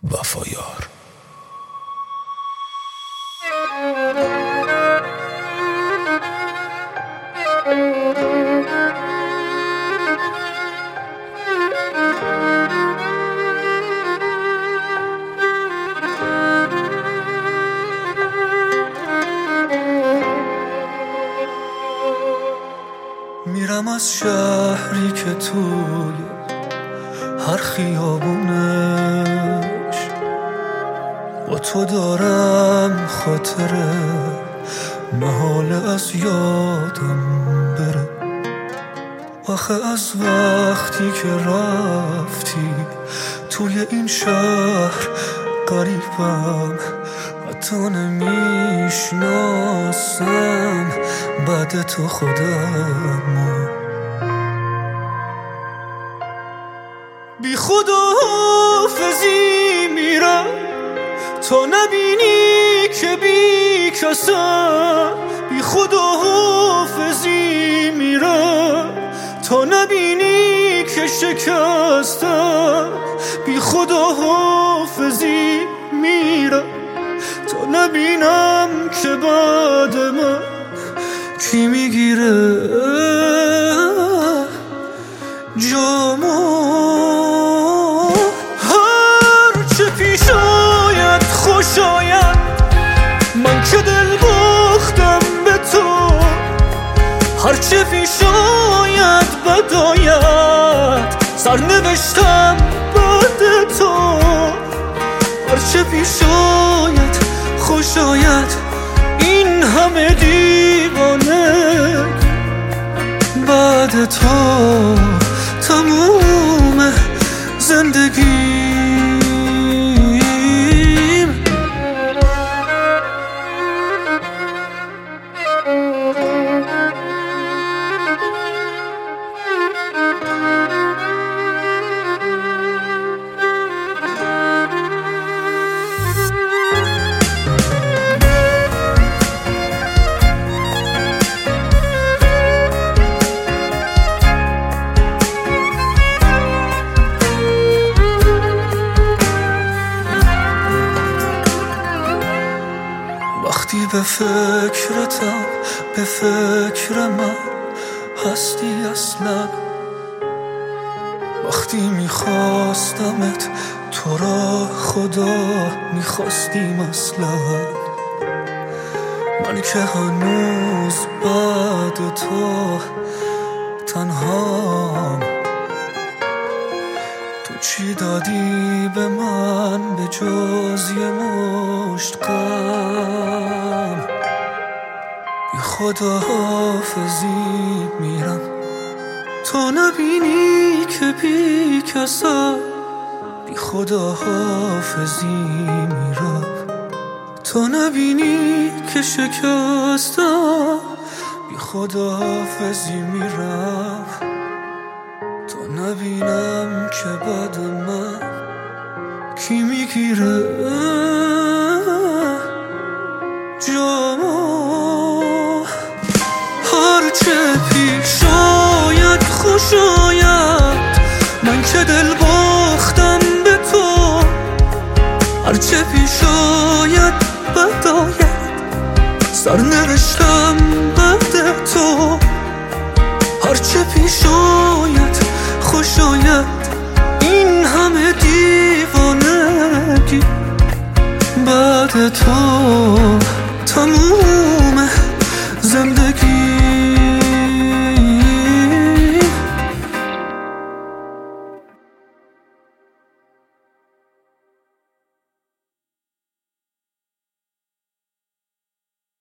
وفایار. میرم از شهری که توی هر خیابونش با تو دارم خاطره محال از یادم بره. آخه از وقتی که رفتی توی این شهر غریبم، حتی نمیشناسم بعد تو خودمو. بی خداحافظی میرم تا نبینی که بی کسم. بی خداحافظی میرم تا نبینی که شکستم. بی خداحافظی میرم تا نبینم که بعد من کی میگیره جامو. هر چه پیش آید خوش آید، من که دل باختم به تو. هر چه پیش آید بد آید، سرنوشتم بعد تو. هر چه پیش آید خوش آید، این همه دیوانه بعد تو تموم زندگیم. وقتی به فکرتم، به فکر من هستی اصلا. وقتی میخواستمت تو را خدا میخواستیم اصلا. من که هنوز بعد تو تنهام. تو چی دادی به من به جز یه مشت غم؟ بی خداحافظی میرم تا نبینی که بی کسم. بی خداحافظی میرم تا نبینی که شکستم. بی خداحافظی میرم تا نبینم که بعد من کی میگیره جامو. هر چه پیش آید خوش آید، من که دل باختم به تو. هر چه پیش آید بد آید، سرنوشتم